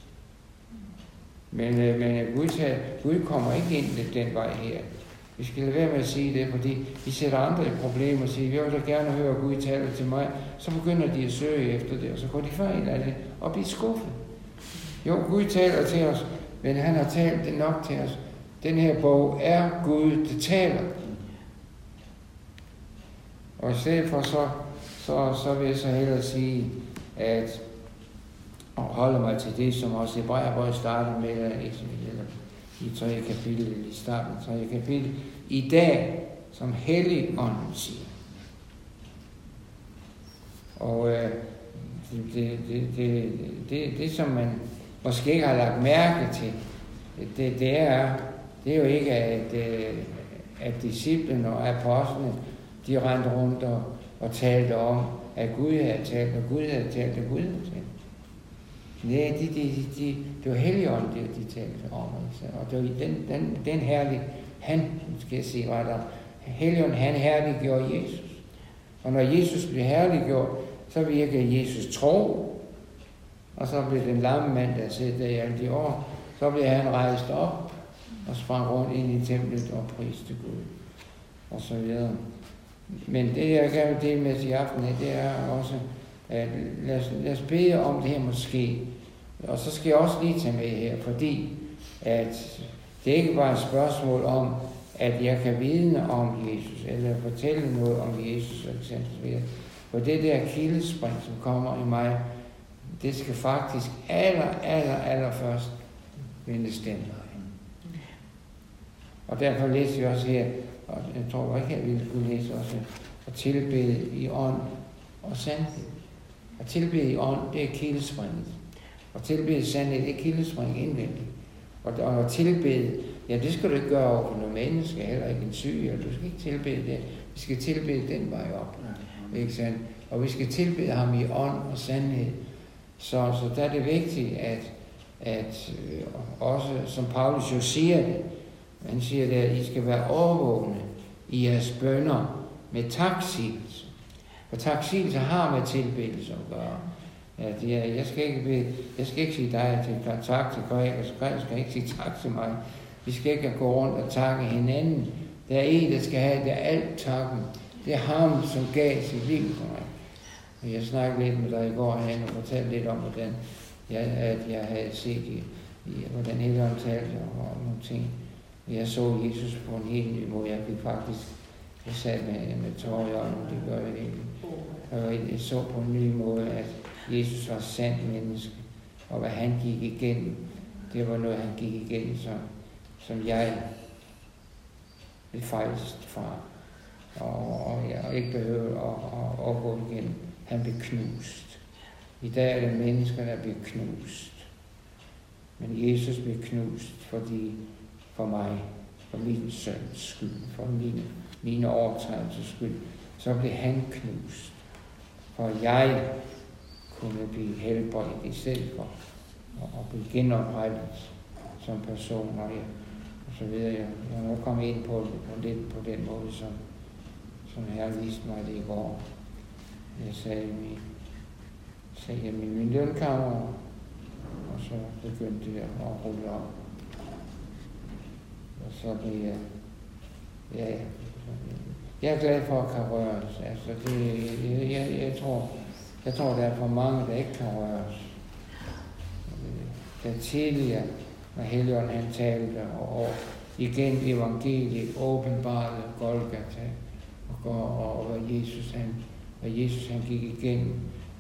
Men Gud kommer ikke ind den vej her. Vi skal lade være med at sige det, fordi vi sætter andre i problemer og siger, jeg vil da gerne høre, at Gud taler til mig. Så begynder de at søge efter det, og så går de fejl af det og bliver skuffet. Jo, Gud taler til os, men han har talt det nok til os. Den her bog er Gud, det taler. Og i stedet for så vil jeg så hellere sige, at og holde mig til det, som også Hebræerbrevet startede med, i 3. kapitel, i starten af 3. kapitel, i dag, som Helligånden siger. Og det, som man måske ikke har lagt mærke til, det er jo ikke, at disciplen og apostlene, de rendte rundt og talte om, at Gud havde talt, og Gud havde talt, og Gud havde talt. Nej, det var Helligånden, de talte om. Og det var den herlige, skal jeg sige, var der. Helligånden, han herliggjorde Jesus. Og når Jesus blev herliggjort, så virkede Jesus tro. Og så blev den lamme mand, der sidder der i alle de år, så blev han rejst op og sprang rundt ind i templet og priste Gud. Og så videre. Men det, jeg gerne vil dele med i aften, det er også, at lad os bede om det her måske. Og så skal jeg også lige tage med her, fordi at det ikke bare er et spørgsmål om, at jeg kan vidne om Jesus, eller fortælle noget om Jesus, eksempelvis. For det der kildespring, som kommer i mig, det skal faktisk allerførst vendes den vej. Og derfor læser jeg også her, og jeg tror ikke, jeg ville kunne læse også, at tilbede i ånd og sandhed. At tilbede i ånd, det er kildespringet. Og tilbede i sandhed, det er kildespring indvendigt. Og tilbede, ja, det skal du ikke gøre over for nogle mennesker, heller ikke en syg, og du skal ikke tilbede det. Vi skal tilbede den vej op. Ikke sandt? Og vi skal tilbede ham i ånd og sandhed. Så der er det vigtigt, at også, som Paulus jo siger det, han siger det, at I skal være overvågne i jeres bønner med taksigelse. For taksigelse har med tilbedelse at gøre. At jeg skal ikke sige dig tak til Græk, og Græk skal ikke sige tak til mig. Vi skal ikke gå rundt og takke hinanden, Der er en, der skal have det alt takken. Det er ham, som gav sit liv for mig. Og jeg snakkede lidt med dig i går, og fortalte lidt om, hvordan jeg havde set hvordan Helligånden talte om nogle ting. Jeg så Jesus på en helt ny måde. Jeg sad med tårer i øjnene, det gør jeg ikke. Og jeg så på en ny måde, at Jesus var sandt menneske, og hvad han gik igennem, det var noget, han gik igennem, som jeg blev frelst fra. Og jeg ikke behøvede at gå igennem. Han blev knust. I dag er det mennesker, der bliver knust. Men Jesus blev knust, for mig, for min søns skyld, for mine overtrædelsers skyld, så blev han knust. For jeg kunne blive helbredt i stedet for at blive genoprettet som person. Og så videre. Jeg må komme ind på den måde, som Herren viste mig det i går. Jeg sagde i min lønkammer, og så begyndte jeg at rulle op. Og så blev jeg er glad for at kan røres. Altså jeg tror, der er for mange, der ikke kan røres. Der tidligere, når Helligånden han talte, og igen evangeliet åbenbarede Golgata, og hvad Jesus han gik igennem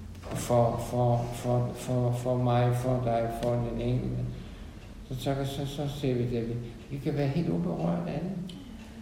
for mig, for dig, for den enkelte. Så ser vi det. Vi kan være helt uberørt af det.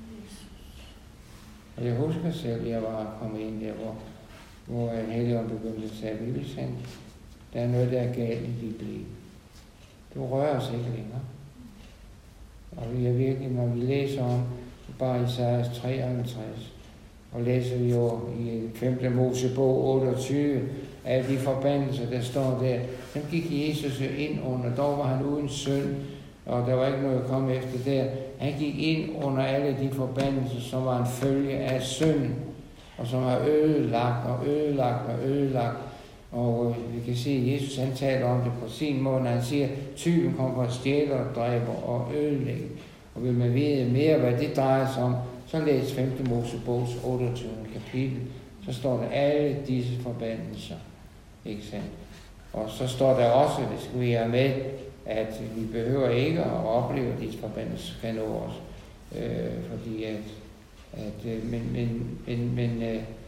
Og jeg husker selv, at jeg var kommet ind der, hvor Helligånden begyndte at sige, Wilhelm, der er noget, der er galt i dit liv. Du rører os ikke længere. Og vi er virkelig, når vi læser om, bare Isaias 53, og læser vi jo i 5. Mosebog 28, alle de forbandelser, der står der, dem gik Jesus jo ind under. Dog var han uden synd, og der var ikke noget at komme efter der. Han gik ind under alle de forbandelser, som var en følge af synd, og som har ødelagt. Og vi kan se, at Jesus han taler om det på sin måde, når han siger, at tyven kommer for at stjæle og dræber og ødelægge. Og vil man vide mere, hvad det drejer sig om, så læs 5. Mosebogs 28. kapitel. Så står der alle disse forbandelser. Ikke sandt? Og så står der også, det skal vi have med, at vi behøver ikke at opleve, at disse forbandelser kan nå os. Fordi men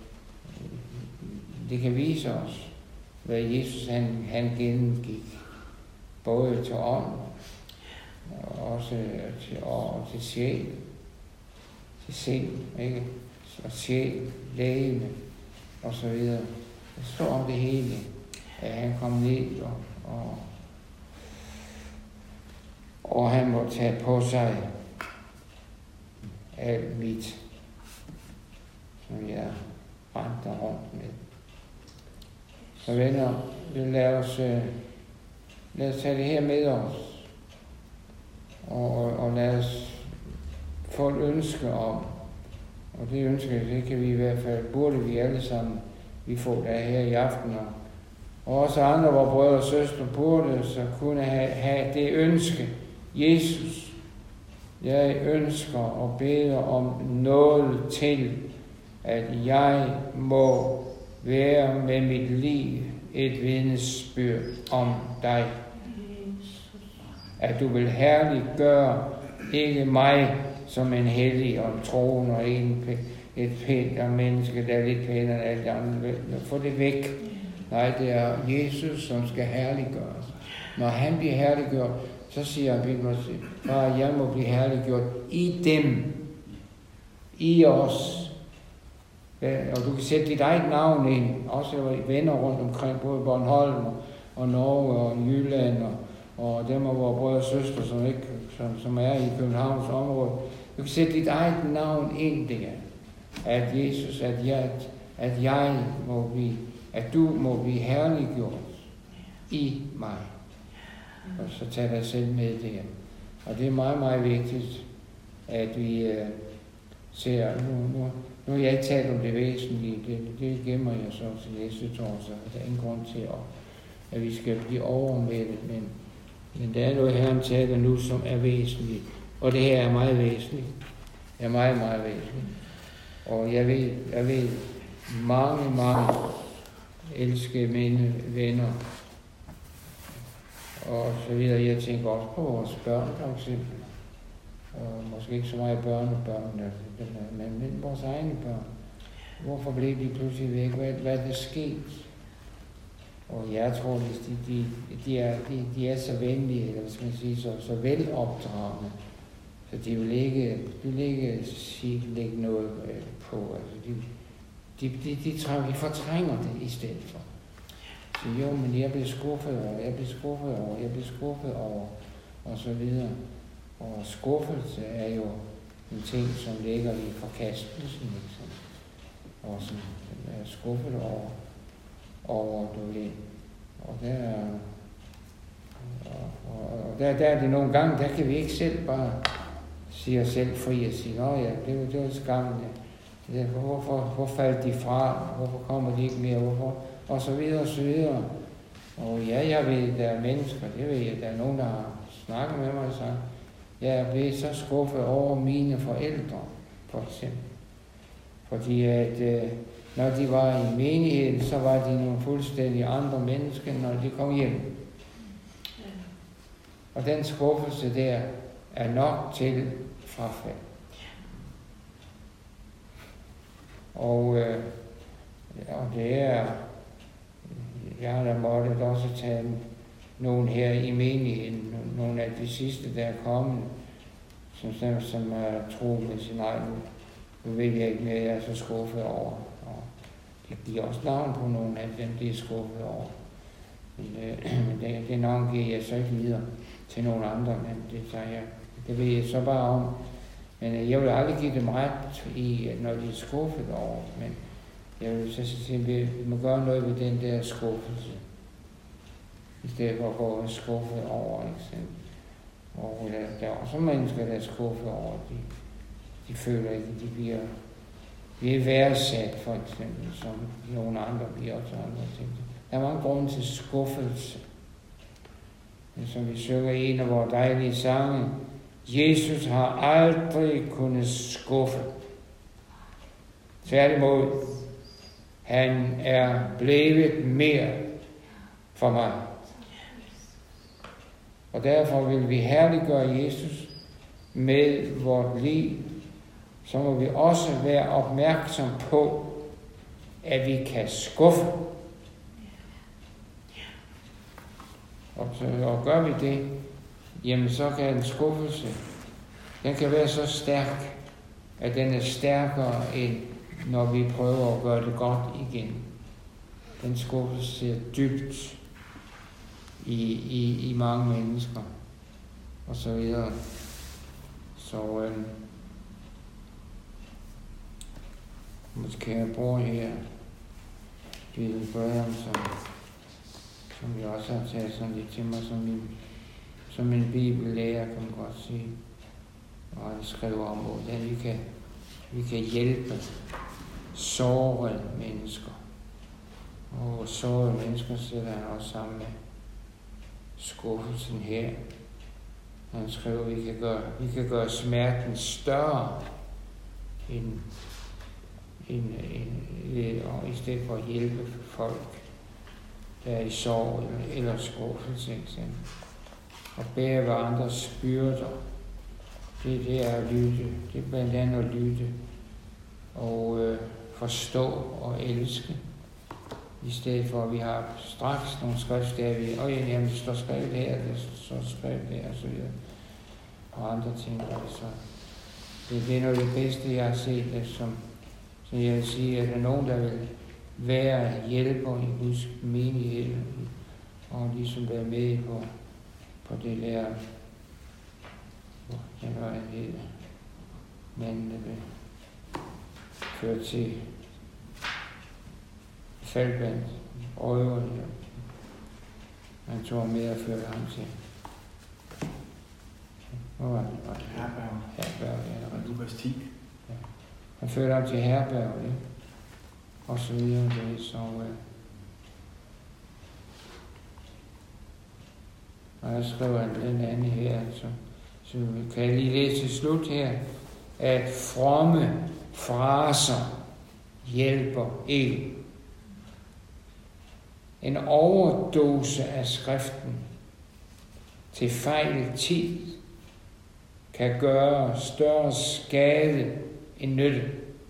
det kan vise os, hvad Jesus han gennemgik. Både til ånd, og også til sjæl, til sind, ikke? Og sjæl, lægeme, og så videre. Det står om det hele, at han kom ned, og han må tage på sig alt mit, som jeg rendte rundt med. Så venner, lad os tage det her med os, og lad os få et ønske om, og det ønske, det kan vi i hvert fald, burde vi alle sammen, vi får der her i aften, og også andre, hvor brødre og søstre burde, så kunne have det ønske. Jesus, jeg ønsker og beder om noget til, at jeg må være med mit liv et vidnesbyrd om dig. At du vil herliggøre ikke mig som en hellig og en troende og et pænt menneske, der er lidt pænere end alle de andre. Få det væk. Nej, det er Jesus, som skal herliggøres. Når han bliver herliggjort, så siger han, far, jeg må blive herliggjort i dem, i os. Og du kan sætte dit eget navn ind, også venner rundt omkring, både Bornholm og Norge og Jylland, og dem af vores brødre og søstre, som er i Københavns område. Du kan sætte dit eget navn ind der, at Jesus, at jeg må blive, at du må blive herliggjort i mig. Og så tag dig selv med der. Og det er meget, meget vigtigt, at vi ser, nu har jeg ikke talt om det væsentlige, det gemmer jeg så til næste torsdag. Der er ingen grund til, at vi skal blive overmættet, men der er noget, Herren taler nu, som er væsentligt. Og det her er meget væsentligt, Det er meget, meget væsentligt. Og jeg ved mange elskede mine venner. Og så videre. Jeg tænker også på vores børn, for eksempel. Og måske ikke så meget børnebørn, men vores egne børn. Hvorfor blev de pludselig væk? Hvad er der sket? Og jeg tror, hvis de er så venlige, eller hvad skal man sige, så velopdragende, så de vil ikke lægge noget på. Altså de fortrænger det i stedet for. Så jo, men jeg blev skuffet over, og så videre. Og skuffelse er jo en ting, som ligger i forkastelsen, ikke? Og som er skuffet over du ved. Og der er det nogle gange, der kan vi ikke selv bare sige os selv fri og sige, nå ja, det var skræmmende. Hvor faldt de fra? Hvorfor kommer de ikke mere? Hvorfor? Og så videre, og så videre. Og ja, jeg ved, der er mennesker, det ved jeg, der er nogen, der har snakket med mig og sagt, jeg blev så skuffet over mine forældre, for eksempel. Fordi at når de var i menigheden, så var de nogle fuldstændig andre mennesker, når de kom hjem. Og den skuffelse der er nok til frafald. Og det er, jeg har da måttet også tage nogen her i menigheden, nogle af de sidste, der er kommet, som er troet med sin egen. Nu ved jeg ikke mere, jeg er så skuffet over. Og jeg giver også navn på nogle af dem, de er skuffet over. Men det navn giver jeg så ikke videre til nogle andre, men det ved jeg så bare om. Men jeg vil aldrig give dem ret i, når de er skuffet over. Men jeg vil så sige, at vi må gøre noget ved den der skuffelse. I stedet for at gå skuffet over, ikke? Og der er også mennesker, der er skuffet over, de føler ikke, at de bliver værdsat, for eksempel, som nogle andre bliver også andre ting. Der er mange grunde til skuffelse. Men som vi synger i en af vores dejlige sange, Jesus har aldrig kunnet skuffe. Tværtimod, han er blevet mere for mig. Og derfor vil vi herliggøre Jesus med vort liv. Så må vi også være opmærksom på, at vi kan skuffe. Og gør vi det, jamen så kan en skuffelse, den kan være så stærk, at den er stærkere end når vi prøver at gøre det godt igen. Den skuffelse ser dybt i mange mennesker, og så videre. Så måske jeg bruger her Bill Graham, som jeg også har taget sådan lidt til mig, som en bibellærer, kan man godt sige. Og han skriver om, hvordan vi kan hjælpe sårede mennesker. Og sårede mennesker sætter han også sammen med skuffelsen her. Han skriver, at vi kan gøre smerten større og i stedet for at hjælpe folk, der er i sorg eller skuffelse. Og bære hverandres byrder. Det er at lytte. Det er blandt andet at lytte og forstå og elske. I stedet for, at vi har straks nogle skrift, der vi, jamen det står skrevet her, det står skrevet der, og så videre. Og andre ting. Altså, det er noget af det bedste, jeg har set, som jeg vil sige, at der er nogen, der vil være hjælper i Guds menighed, og ligesom være med på det der, hvad er det, men det vil føre til faldband, røver, man tog med at føre ham til. Hvor var det? Herberg, ja. Lukas 10. Ja. Han førte ham til herberg, ja. Og så videre, så og jeg skriver den anden her, så kan jeg lige læse til slut her, at fromme fraser hjælper ikke. En overdose af skriften til fejl tid kan gøre større skade end nytte.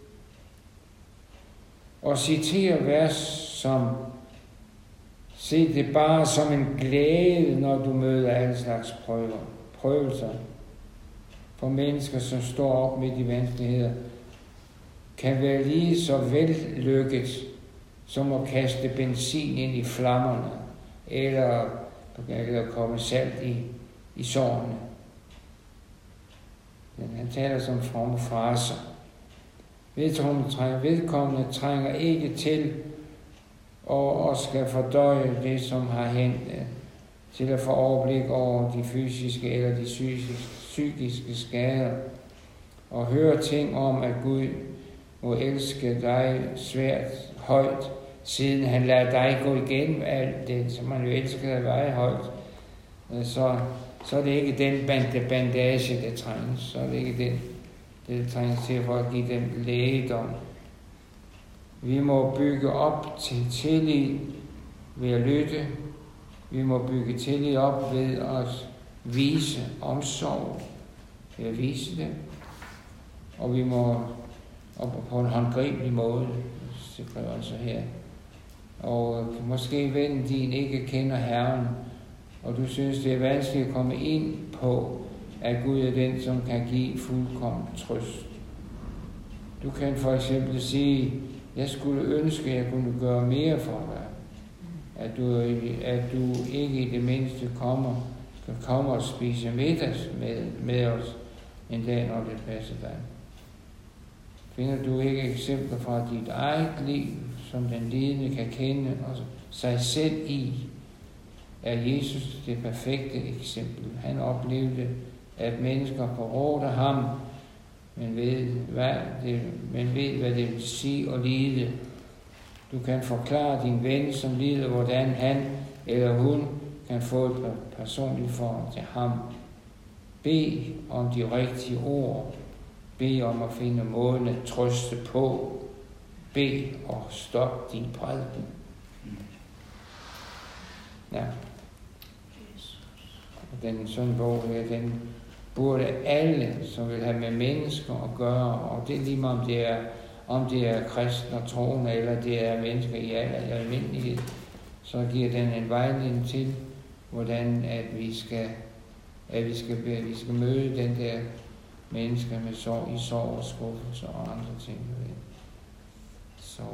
Og citere vers som: se det bare som en glæde, når du møder alle slags prøvelser. For mennesker, som står op midt i vanskeligheder, kan være lige så vellykket som at kaste benzin ind i flammerne, eller komme salt i sårene. Han taler som fromme fraser. Vedkommende trænger ikke til og skal fordøje det, som har hændt, til at få overblik over de fysiske eller de psykiske skader, og høre ting om, at Gud må elske dig svært højt, siden han lader dig gå igennem alt det, som han jo elsker at veje højt. Så er det ikke den bandage, der trænges. Så er det ikke det trænges til for at give dem lægedom. Vi må bygge op til tillid ved at lytte. Vi må bygge tillid op ved at vise omsorg, ved at vise det. Og vi må op på en håndgribelig måde, det skriver altså her. Og måske vennen din ikke kender Herren, og du synes, det er vanskeligt at komme ind på, at Gud er den, som kan give fuldkommen trøst. Du kan for eksempel sige: jeg skulle ønske, at jeg kunne gøre mere for dig. At du ikke i det mindste kan komme og spise middag med os en dag, når det passer dig. Finder du ikke eksempler fra dit eget liv, som den lidende kan kende og sig selv i, er Jesus det perfekte eksempel. Han oplevede, at mennesker forrådte ham, men ved, hvad det vil sige at lide. Du kan forklare din ven, som lider, hvordan han eller hun kan få et personligt forhold til ham. Bed om de rigtige ord. Bed om at finde måden at trøste på. Bed og stop din prædiken. Ja. Den sådan bog her, den burde alle, som vil have med mennesker at gøre, og det er lige meget om det er kristne og troende, eller det er mennesker i almindelighed, så giver den en vejledning til, hvordan vi skal møde den der mennesker med sorg og skuffelse og andre ting. Så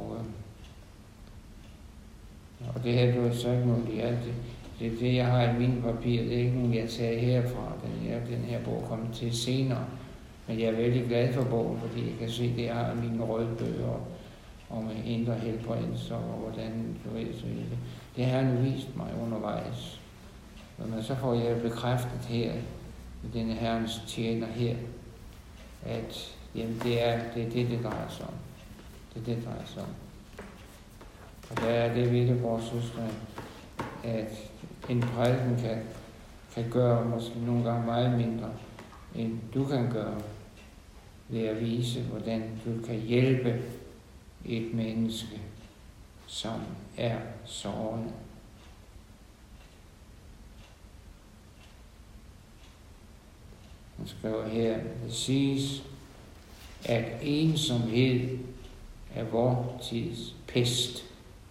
og det her, du har sagt noget i alt det. Det er det, jeg har i mine papirer. Det er ikke nogen, jeg tager herfra. Den her bog kommer til senere. Men jeg er vældig glad for bogen, fordi jeg kan se, det jeg har i mine røde bøger om indre helbredelse og hvordan du ved, så det har han vist mig undervejs. Men så får jeg bekræftet her, med denne herrens tjener her, at jamen, det drejer sig om. Det drejer sig om. Og der er det ved det, vores søstre, at en prædiken kan gøre måske nogle gange meget mindre, end du kan gøre, ved at vise, hvordan du kan hjælpe et menneske, som er sårende. Han skriver her, det siges, at ensomhed er vor tids pest.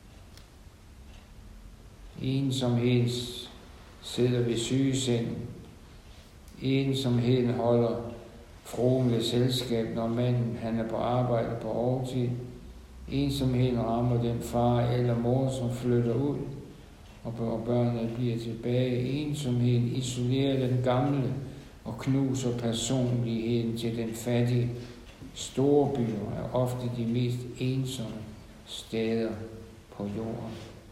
Ensomhed sidder ved sygesengen. Ensomheden holder fruen ved selskab, når manden han er på arbejde på overtid. Ensomheden rammer den far eller mor, som flytter ud, og børnene bliver tilbage. Ensomheden isolerer den gamle og knuser personligheden til den fattige. Storbyer er ofte de mest ensomme steder på jorden.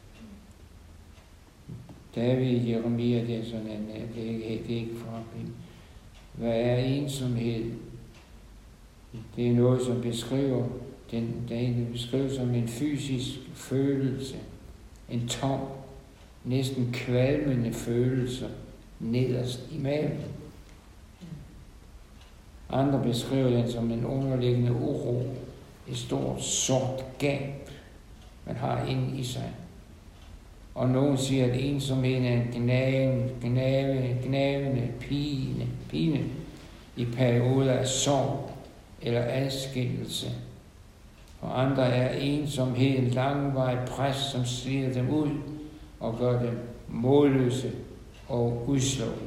David i Jeremia, det er sådan en, det er ikke fra dem. Hvad er ensomhed? Det er noget, som beskriver som en fysisk følelse. En tom, næsten kvalmende følelse nederst i maven. Andre beskriver den som en underliggende uro, et stort sort gab, man har inde i sig. Og nogen siger, at ensomheden er en gnavende pine i perioder af sorg eller adskillelse. Og andre er ensomheden langvarig pres, som slider dem ud og gør dem målløse og udslået.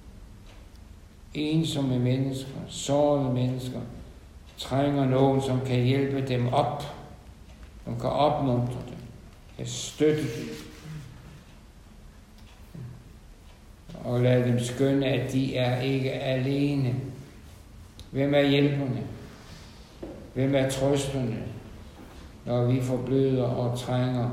Ensomme mennesker, sårede mennesker, trænger nogen, som kan hjælpe dem op, som kan opmuntre dem, kan støtte dem, og lade dem skønne, at de er ikke alene. Hvem er hjælperne? Hvem er trøsterne, når vi forbløder og trænger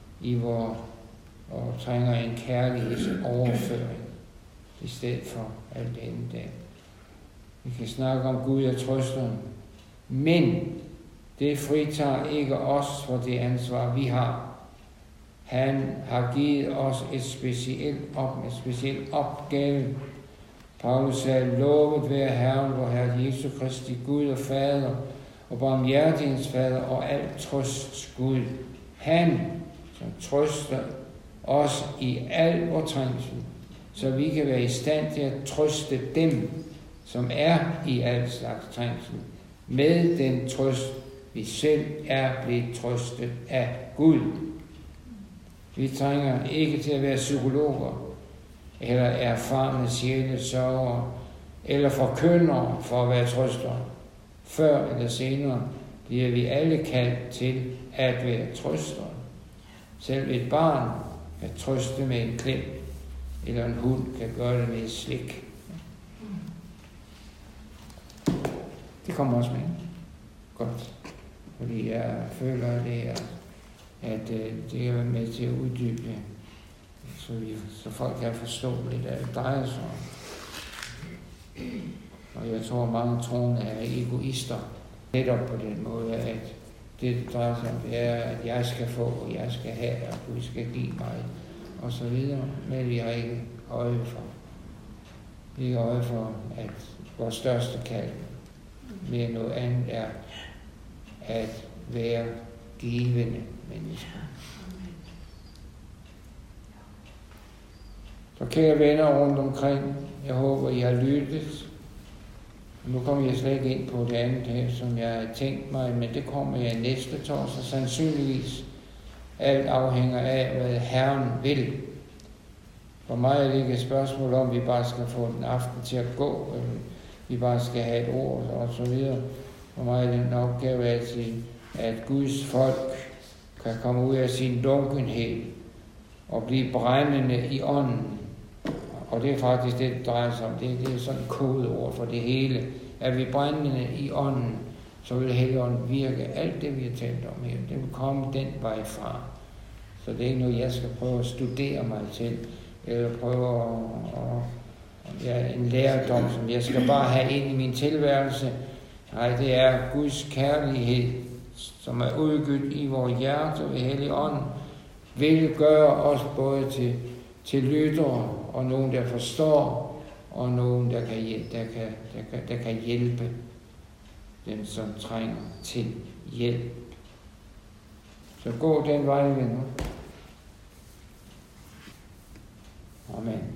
trænger en kærlighedsoverføring i stedet for alt det andet der. Vi kan snakke om Gud og trøsteren, men det fritager ikke os for det ansvar, vi har. Han har givet os en speciel opgave. Paulus sagde, lovet være Herren, vor Herre Jesu Kristi Gud og Fader, og barmhjertighedens Fader og alt trøsts Gud. Han, som trøster os i al vor trængsel, så vi kan være i stand til at trøste dem, som er i al slags trængsel, med den trøst, vi selv er blevet trøstet af Gud. Vi trænger ikke til at være psykologer, eller erfarne sjælesørgere, eller forkyndere for at være trøstere. Før eller senere bliver vi alle kaldt til at være trøstere. Selv et barn kan trøste med en klem, eller en hund kan gøre det med et slik. Det kommer også med. Godt. Fordi jeg føler, at det er med til at uddybe, så folk kan forstå lidt af det drejer sig om. Og jeg tror, mange troende er egoister. Netop på den måde, at det drejer sig om, det er, at jeg skal få, og jeg skal have, og Gud skal give mig, og så videre. Men vi har ikke øje for. Vi har øje for, at vores største kald mere end noget andet er at være givende mennesker. Så kære venner rundt omkring, jeg håber, I har lyttet. Nu kommer jeg slet ikke ind på det andet her, som jeg har tænkt mig, men det kommer jeg næste torsdag sandsynligvis. Alt afhænger af, hvad Herren vil. For mig er det ikke et spørgsmål om, at vi bare skal få den aften til at gå, eller vi bare skal have et ord og så videre. For mig er det en opgave at Guds folk kan komme ud af sin lunkenhed og blive brændende i ånden. Og det er faktisk det, det drejer sig om. Det er sådan et kodeord for det hele. Er vi brændende i ånden, så vil Helligånden virke. Alt det, vi har talt om her, det vil komme den vej fra. Så det er ikke noget, jeg skal prøve at studere mig til, eller prøve en lærdom, som jeg skal bare have ind i min tilværelse. Nej, det er Guds kærlighed, som er udgydt i vores hjerte ved Helligånden, vil gøre os både til lyttere, og nogen, der forstår, og nogen, der kan hjælpe dem, som trænger til hjælp. Så gå den vej, venner. Amen.